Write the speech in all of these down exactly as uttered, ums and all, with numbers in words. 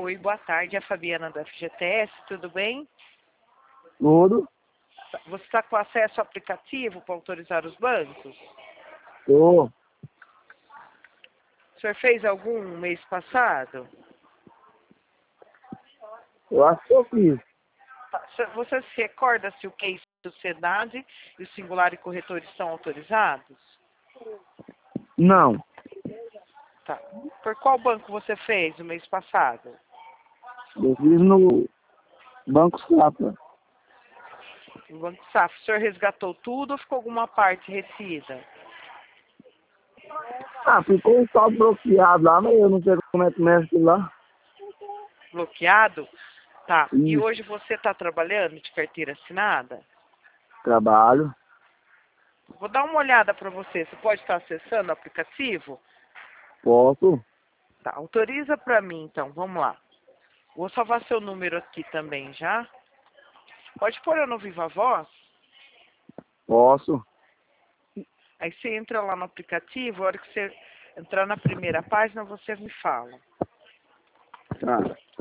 Oi, boa tarde, é a Fabiana da F G T S, tudo bem? Tudo. Você está com acesso ao aplicativo para autorizar os bancos? Tô. O senhor fez algum mês passado? Eu acho que eu fiz. Tá, se- Você se recorda se o case sociedade e o singular e corretor estão autorizados? Não. Tá. Por qual banco você fez o mês passado? Eu fiz no Banco Safra. No Banco Safra. O senhor resgatou tudo ou ficou alguma parte retida? Ah, ficou um saldo bloqueado lá, mas eu não sei como é que mexe aquilo lá. Bloqueado? Tá. E Isso. hoje você está trabalhando de carteira assinada? Trabalho. Vou dar uma olhada para você. Você pode estar acessando o aplicativo? Posso? Tá. Autoriza para mim, então. Vamos lá. Vou salvar seu número aqui também, já? Pode pôr eu no Viva Voz? Posso. Aí você entra lá no aplicativo, a hora que você entrar na primeira página, você me fala. Tá.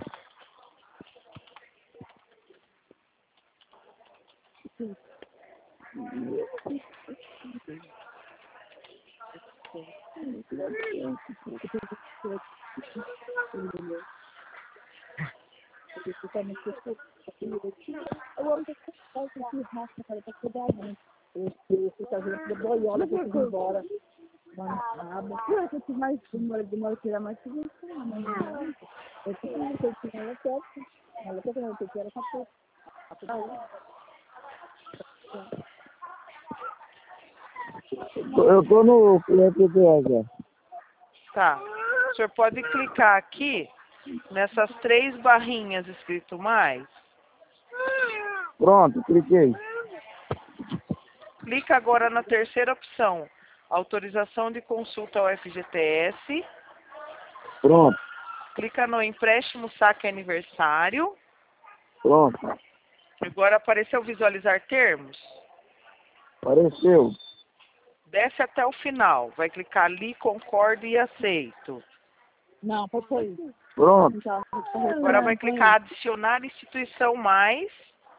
Eu tô no F G T S. Tá. O senhor pode clicar aqui nessas três barrinhas escrito mais. Pronto, cliquei. Clica agora na terceira opção. Autorização de consulta ao F G T S. Pronto. Clica no empréstimo saque aniversário. Pronto. Agora apareceu visualizar termos. Apareceu. Desce até o final. Vai clicar ali, concordo e aceito. Não, pode sair. Pronto. Agora vai clicar adicionar instituição mais.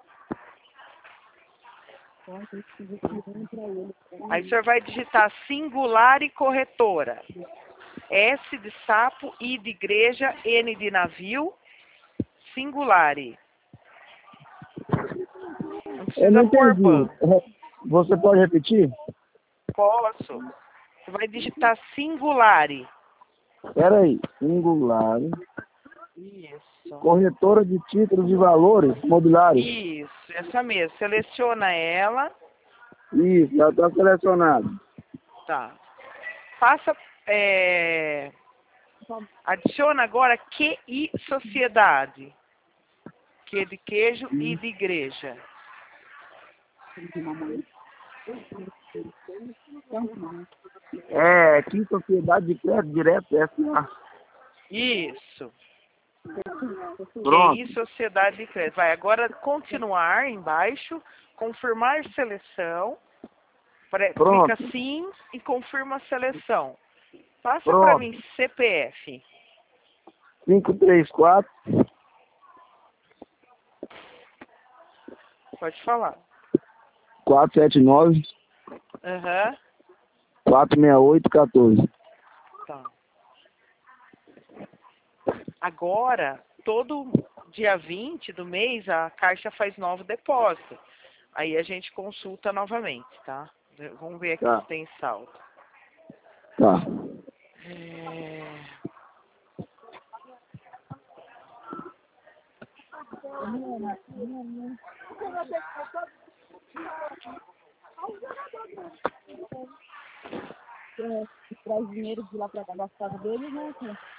Aí o senhor vai digitar singular e corretora. S de sapo, I de igreja, N de navio, singulare. Não Eu precisa não pôr entendi. banco. Re- Você pode repetir? Posso. Você vai digitar singulare. Espera aí. Singular. Isso. Corretora de títulos e valores mobiliários. Isso, essa mesmo. Seleciona ela. Isso, já está selecionado. Tá. Passa. É... Adiciona agora Q I Sociedade. Q de queijo e de igreja. É, aqui Sociedade de Crédito Direto, S A. Isso. Pronto. Q I Sociedade de Crédito. Vai agora continuar embaixo, confirmar seleção. Pre- Pronto. Clica sim e confirma a seleção. Passa para Pronto. mim C P F. cinco três quatro, Pode falar. quatro sete nove, Aham. quatro seis oito, um quatro. Tá. Agora, todo dia vinte do mês, a Caixa faz novo depósito. Aí a gente consulta novamente, tá? Vamos ver aqui Tá. se tem saldo. Tá. É... Traz dinheiro de lá pra cá das casas deles, né?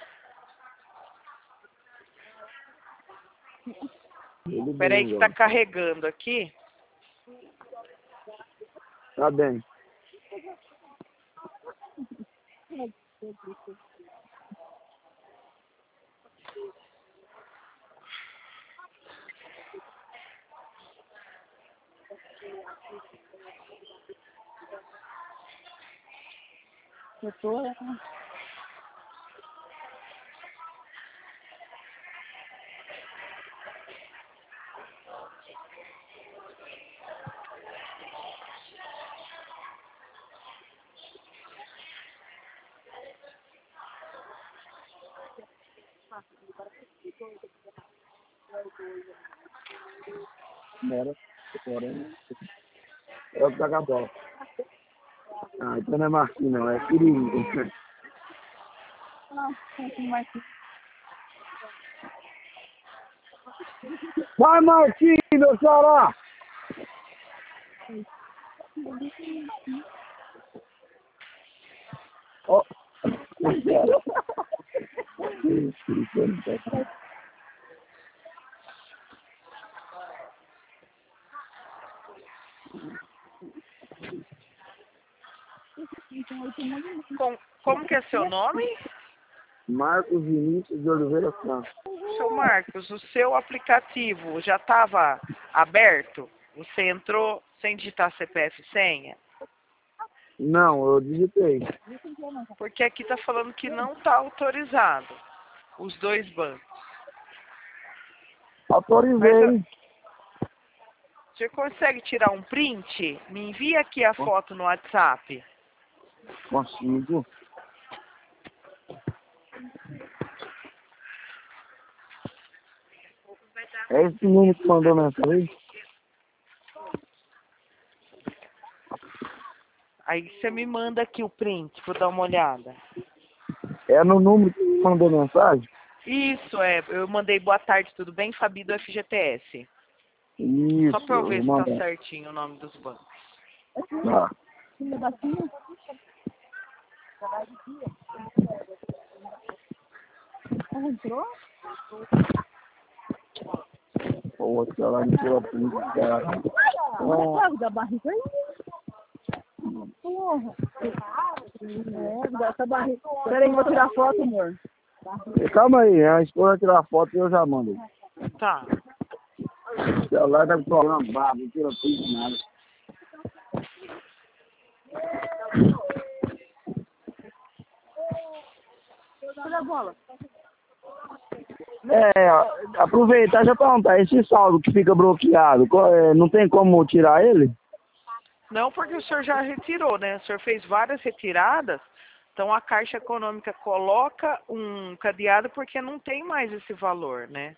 Peraí que tá carregando aqui. Tá bem. Eu tô, é, Bora. Bora. É o que taca a bola. Ah, então não é Marquinhos, não. É Quirinho. Não, não mais. Vai, Marquinhos, meu xará! Ó. Com, como que é seu nome? Marcos Vinícius de Oliveira Franco. Seu Marcos, o seu aplicativo já estava aberto? Você entrou sem digitar C P F e senha? Não, eu digitei. Porque aqui está falando que não está autorizado os dois bancos. Autorizei. Você consegue tirar um print? Me envia aqui a foto no WhatsApp. Consigo. É esse menino que mandou mensagem? Aí você me manda aqui o print, vou dar uma olhada. É no número que mandou mensagem? Isso, é. Eu mandei boa tarde, tudo bem? Fabi do F G T S. Isso, Só pra eu ver eu se tá mandei. certinho o nome dos bancos. Tá. Entrou? Pô, o celular me tirou a print, cara. Sabe da barriga aí? Porra. É, dessa barriga. Peraí, vou tirar foto, amor. Calma aí, a esposa vai tirar foto e eu já mando. Tá. O celular tá com problema brabo, não tira print nada. Cadê a bola? É, aproveitar e já perguntar, esse saldo que fica bloqueado, qual é, não tem como tirar ele? Não, porque o senhor já retirou, né? O senhor fez várias retiradas, então a Caixa Econômica coloca um cadeado porque não tem mais esse valor, né?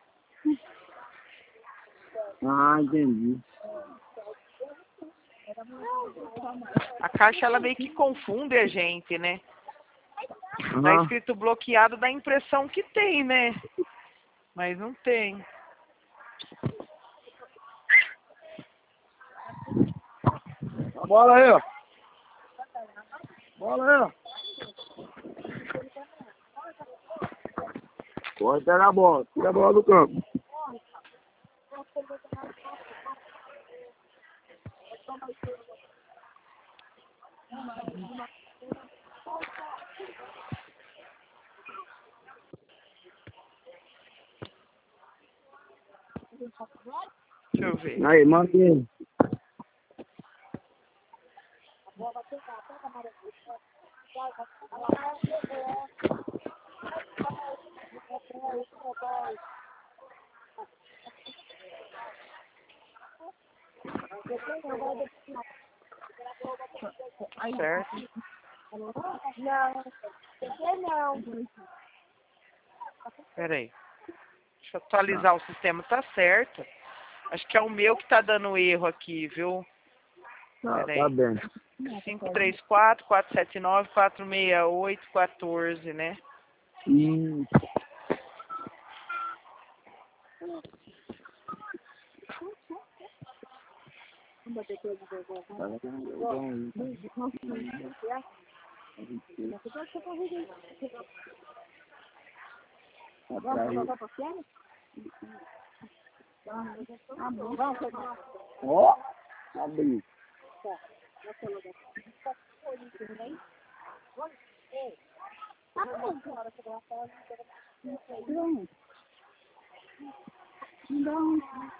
Ah, entendi. A Caixa, ela meio que confunde a gente, né? Tá Aham. escrito bloqueado, dá a impressão que tem, né? Mas não tem. Bola aí, ó. Bola aí, ó. Pode pegar a bola, tira a bola do campo. Deixa eu ver. Aí, mantém. Certo? Não. Não. Pera aí. Deixa eu atualizar o sistema. Tá certo. Acho que é o meu que tá dando erro aqui, viu? Tá, Pera tá aí. bem. cinco três quatro, quatro sete nove, quatro seis oito, um quatro, né? Isso. Ó, abriu. Não.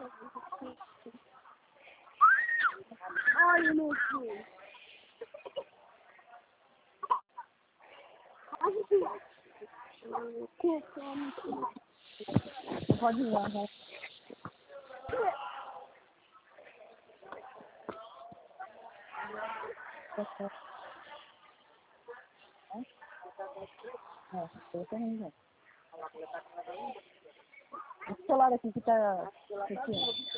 Ai, meu Deus. Pode ir lá, vai. É, eu também, né? Esse celular aqui que tá... Aqui.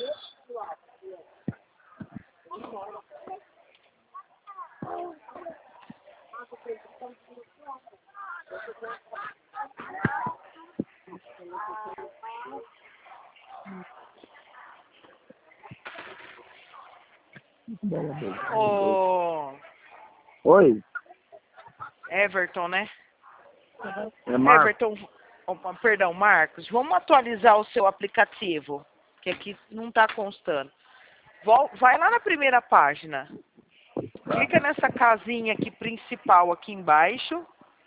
Ô, Oi, Everton, né? é Marcos. Everton, opa, perdão, Marcos, vamos atualizar o seu aplicativo, que aqui não está constando. Vol- Vai lá na primeira página. Clica nessa casinha aqui principal aqui embaixo.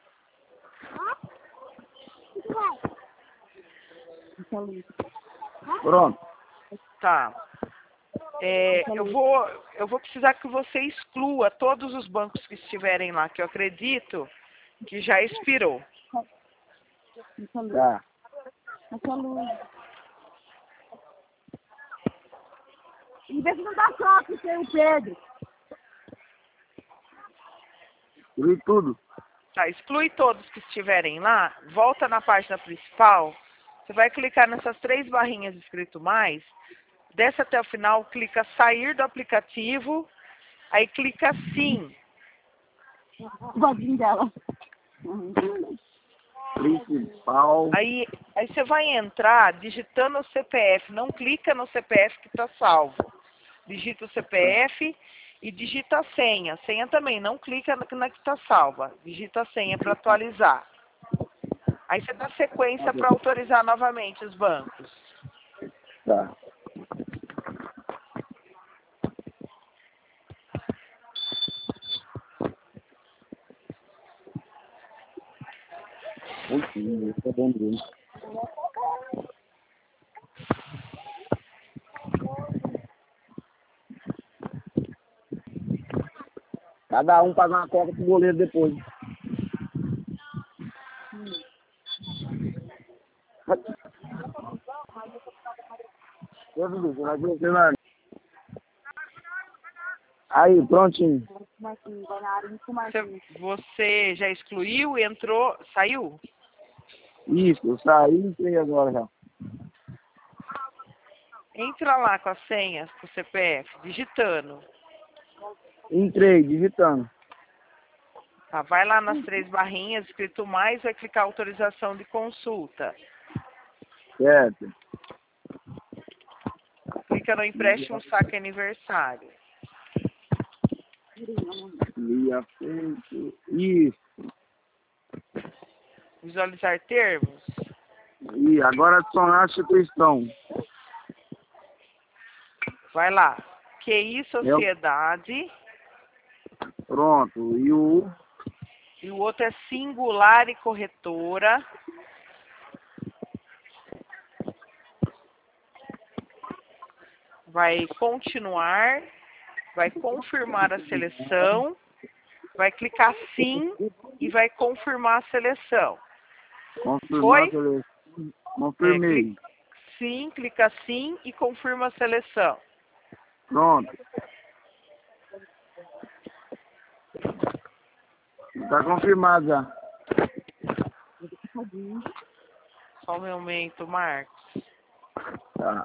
Pronto. Tá. É, eu vou, eu vou precisar que você exclua todos os bancos que estiverem lá, que eu acredito que já expirou. Tá. Essa luz. E vê se não dá choque, seu Pedro. Exclui tudo. Tá, exclui todos que estiverem lá, volta na página principal, você vai clicar nessas três barrinhas escrito mais, desce até o final, clica sair do aplicativo, aí clica sim. Godinho dela. Principal. Aí, aí você vai entrar digitando o C P F, não clica no C P F que está salvo. Digita o C P F e digita a senha. Senha também, não clica na na que está salva. Digita a senha para atualizar. Aí você dá sequência para autorizar novamente os bancos. Tá. Ui, tá bom dele. Cada um paga uma coca pro goleiro depois. Aí, prontinho. Você, você já excluiu, entrou, saiu? Isso, eu saí e entrei agora já. Entra lá com a senha, com o C P F, digitando. Entrei, digitando. Tá, vai lá nas três barrinhas, escrito mais, vai clicar autorização de consulta. Certo. Clica no empréstimo saque aniversário. Via feito. Isso. Visualizar termos. E agora adicionar a instituição. Vai lá. Q I Sociedade. Pronto. E o... E o outro é Singular e Corretora. Vai continuar. Vai confirmar a seleção. Vai clicar sim e vai confirmar a seleção. Confirmar Foi? a seleção. É, Confirmei. clica, sim, clica sim e confirma a seleção. Pronto. Tá confirmado já. Só um momento, Marcos. Tá.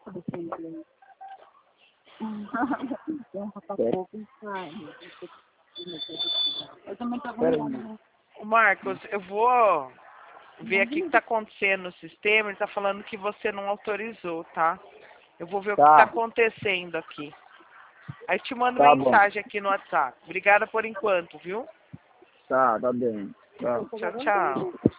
Eu também tô Pera vendo. Ô, Marcos, eu vou ver aqui o que está acontecendo no sistema. Ele está falando que você não autorizou, tá? Eu vou ver o que Tá. está acontecendo aqui. Aí te mando Tá bom. mensagem aqui no WhatsApp. Obrigada por enquanto, viu? Tá, tá bem. Tá. Tchau, tchau.